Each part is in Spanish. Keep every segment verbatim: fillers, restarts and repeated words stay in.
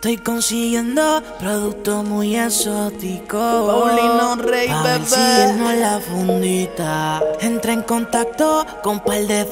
Estoy consiguiendo productos muy exóticos. Paulino Rey, pa' bebé. ver si lleno la fundita. Entra en contacto con par de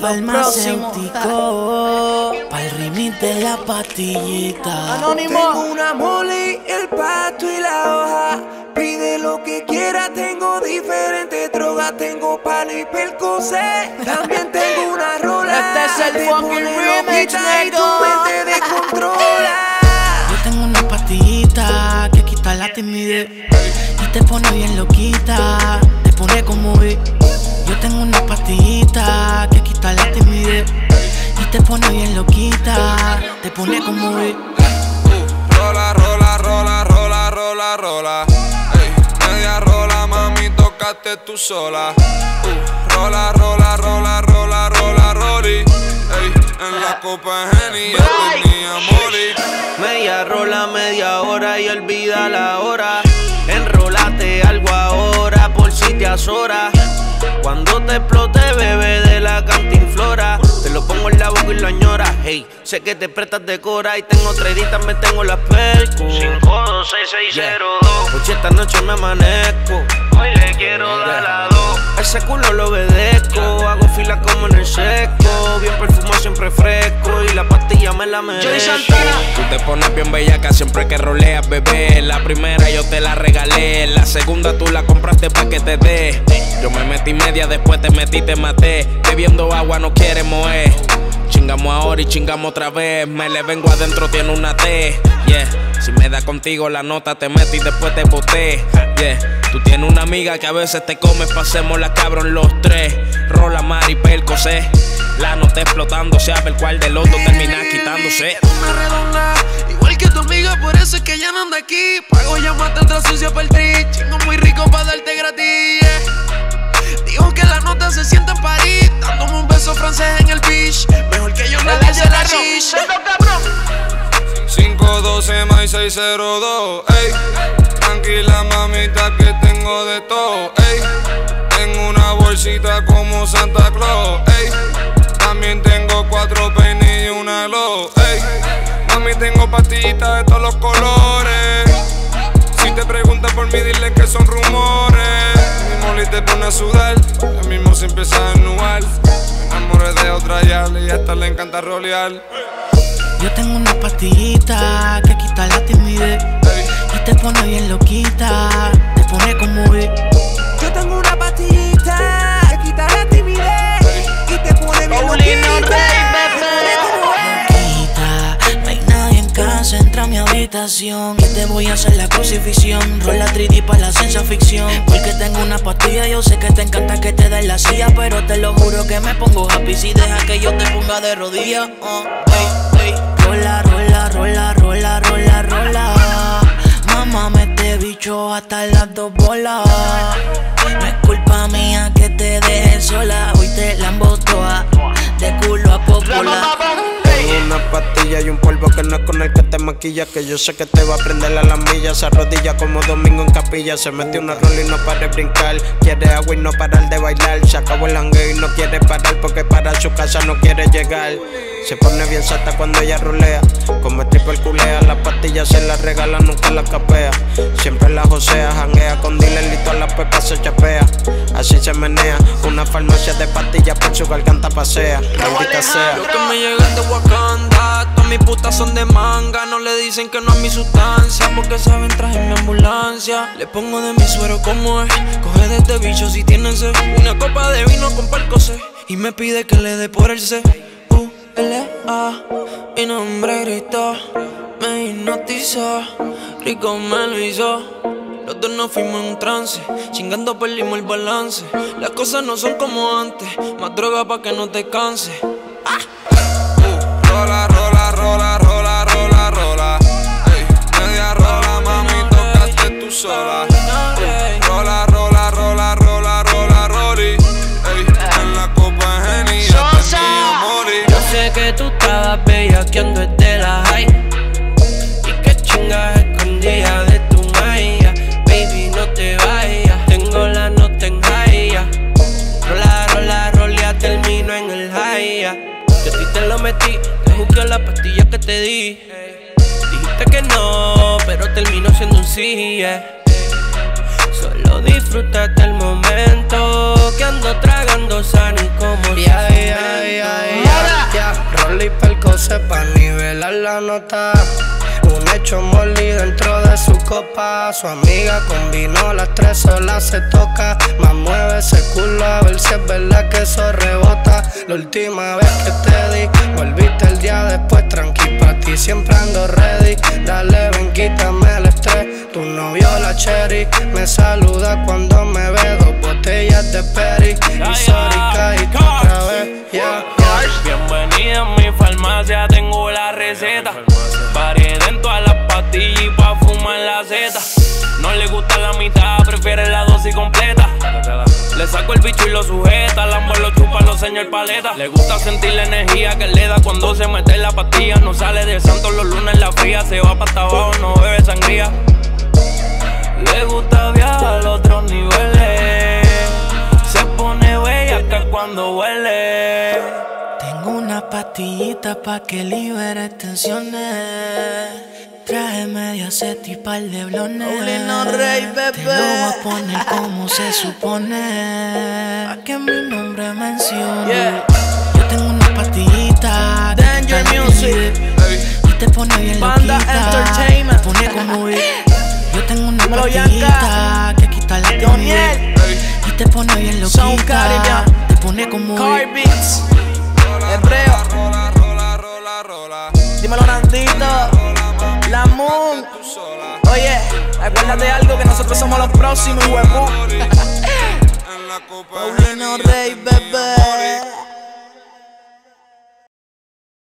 farmacéuticos. Pa'l remix de la pastillita. Anónimo. Tengo una mole, el pasto y la hoja. Pide lo que quiera, tengo diferentes drogas. Tengo palo y Percocet. También tengo una rola. Este es el Te fucking pone remix, loquita y tu nigga. mente descontrola. Yo tengo una pastillita que quita la timidez y te pone bien loquita, te pone como ve. Yo tengo una pastillita que quita la timidez y te pone bien loquita, te pone como ve. Rola, rola, rola, rola, rola, rola. Ey, media rola, mami, tocaste tú sola. Uh, rola, rola, rola, rola, rola, roli. Ey, en la copa de Henny ya tenía moli. Media rola, media hora y olvida la hora. Enrólate algo ahora por si te azora. Cuando te explote, bebé de la cantinflora, te lo pongo en la boca y lo añora. Hey, sé que te prestas de cora y tengo tres editas, me tengo las percos. cinco dos seis seis cero dos. Hoy esta noche me amanezco, hoy le quiero dar a dos. Ese culo lo obedezco, hago fila como en el seco. Bien perfumado, siempre fresco y la pastilla me la merezco. Tú te pones bien bellaca siempre que roleas, bebé. La primera yo te la regalé, la segunda tú la compraste pa' que te dé. Yo me metí media, después te metí, te maté. Bebiendo agua no quiere mover. Chingamos ahora y chingamos otra vez. Me le vengo adentro, tiene una T. Yeah, si me da contigo la nota te meto y después te boté. Yeah, tú tienes una amiga que a veces te comes, pasemos la cabrón los tres. Rola, Mari, Percocet. La nota explotando, se abre el cual del otro termina quitándose. Una redonda, igual que tu amiga, por eso es que ya no anda aquí. Pago llamate otra sucia para el tri. Chingo muy rico para darte gratis. Yeah. Dijo que la nota se siente en París, dándome un beso francés en el beach. Mejor que yo nadie se la rich. cinco doce más seis cero dos, ey. Tranquila mamita que tengo de todo, ey. Tengo una bolsita como Santa Claus, ey. También tengo cuatro peines y una glow, ey. Mami tengo pastillitas de todos los colores. Si te preguntas por mí dile que son rumores. Mi moli te pone a sudar, el mismo se empieza a desnudar. Me enamoré de otra yal y a esta le encanta rolear. Yo tengo una pastillita que quita la timidez y te pone bien loquita, te pone como ve. Yo tengo una pastillita que quita la timidez y te pone bien Paulino loquita. Rey, bebé. Loquita, no hay nadie en casa, entra a mi habitación que te voy a hacer la crucifixión. Rola tres D para la ciencia ficción, porque tengo una pastilla, yo sé que te encanta que te den la silla, pero te lo juro que me pongo happy si deja que yo te ponga de rodillas. Oh, ey, ey. Rola, rola, rola, rola, rola, rola. Mamá, me te bicho hasta las dos bolas. No es culpa mía que te deje sola, hoy te la toa de culo a popola. Tengo una pastilla y un polvo que no es con el que te maquilla, que yo sé que te va a prender a las millas. Se arrodilla como domingo en capilla. Se metió una rola y no para de brincar. Quiere agua y no parar de bailar. Se acabó el jangueo y no quiere parar, porque para su casa no quiere llegar. Se pone bien sata cuando ella rolea, como triple culea. Las pastillas se las regala, nunca las capea. Siempre la josea, janguea con dealer y todas las pepas se chapea. Así se menea, una farmacia de pastillas por su garganta pasea. Maldita sea. Los que me llegan de Wakanda, todas mis putas son de manga. No le dicen que no es mi sustancia, porque saben traje mi ambulancia. Le pongo de mi suero como es, coge de este bicho si tiene sed. Una copa de vino con Percocet y me pide que le dé por el C. U L A, mi nombre gritó, me hipnotizó, rico me lo hizo. Los dos nos fuimos en un trance, chingando perdimos el balance. Las cosas no son como antes, más droga pa' que no te canses. Uh, rola, rola, rola, rola, rola, rola. Ey, media rola, mami, tocaste tú sola. Uh, rola, rola, rola, rola, rola, roli. Ey, en la copa de Henny ya tenía moli. Yo sé que tú estabas bellaqueando desde la high y que chingas escondidas de tu maya. Baby, no te vayas, tengo la nota en high. Rola, rola, rola, termino en el high. Yo a ti te lo metí, te busqué la Parece que no, pero termino siendo un sí, yeah. Solo disfrútate el momento, que ando tragando sano y como yeah, yeah, yeah, yeah, yeah. Rolly Perco sepa nivelar la nota. Un hecho molly dentro de su copa. Su amiga combinó las tres solas, se toca. Más mueve ese culo a ver si es verdad que eso rebota. La última vez que te di, volviste el día después, tranqui pa' ti, siempre ando ready. Dale, ven, quítame el estrés. Tu novio la cherry me saluda cuando me ve, dos botellas de Peri. Y sorry, caíste otra vez, yeah, yeah. Bienvenida a mi farmacia, tengo la receta. Variedad en todas las pastillas y pa' fumar la zeta. No le gusta la mitad, prefiere la dosis completa. Le saco el bicho y lo sujeta, Lambo lo chupa, lo señor paleta. Le gusta sentir la energía que le da cuando se mete en la pastilla. No sale de santo los lunes en la fría, se va pa' hasta abajo, no bebe sangría. Le gusta viajar a otros niveles, se pone bellaca cuando huele. Tengo una pastillita pa' que libere tensiones. Traje media set y par de blones. Paulino Rey, bebé. Te lo voy a poner como se supone, pa' que mi nombre mencione, yeah. Yo tengo una pastillita Danger Music y te pone bien Banda loquita, Entertainment. te pone como beat. Yo tengo una Dímelo, pastillita que quita la Doniel y te pone bien loquita, te pone como Car beat. Beats Hebreo. Dímelo, Nandito, La Moon. Oye, acuérdate de algo, que nosotros somos los próximos, huevón. Paulino Rey, bebé.